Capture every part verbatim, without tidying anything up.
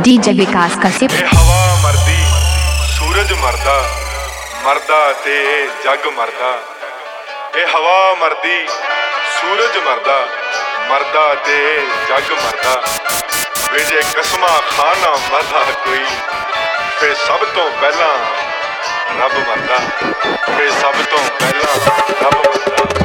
DJ विकास का SIP हवा मरदी सूरज मरदा मरदा ते जग मरदा ए हवा मरदी सूरज मरदा मरदा ते जग मरदा वे जे कसमा खाना मरदा कोई फिर सब तो पहला रब मरदा फिर सब तो पहला रब मरदा।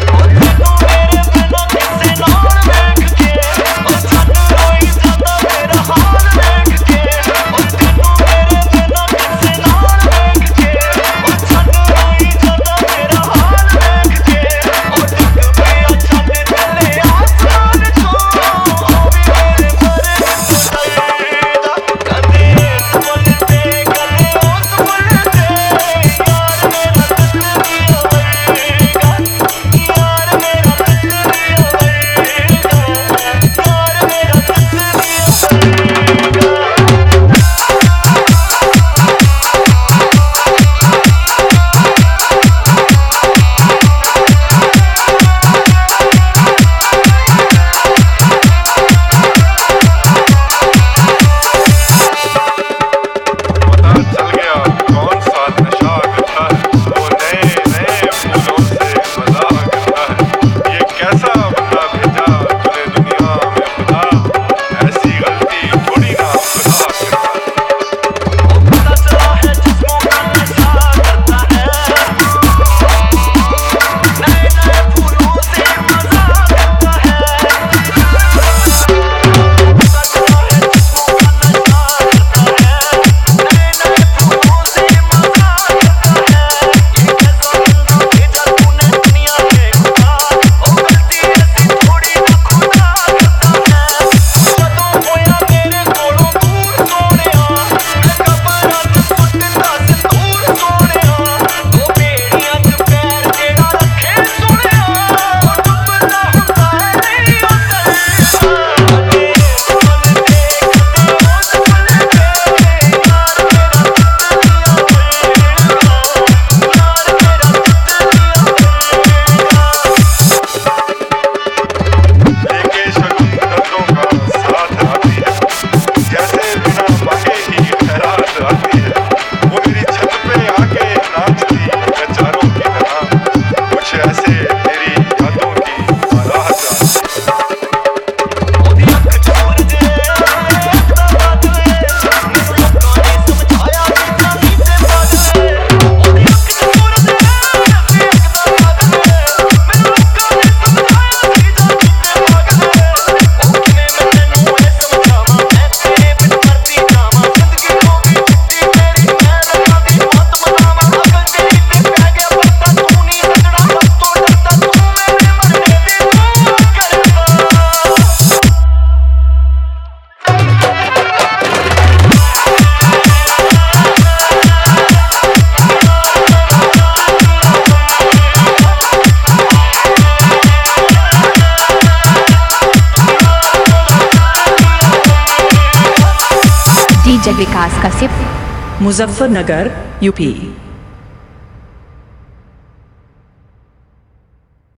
डीजे विकास का सिप मुजफ्फरनगर यूपी।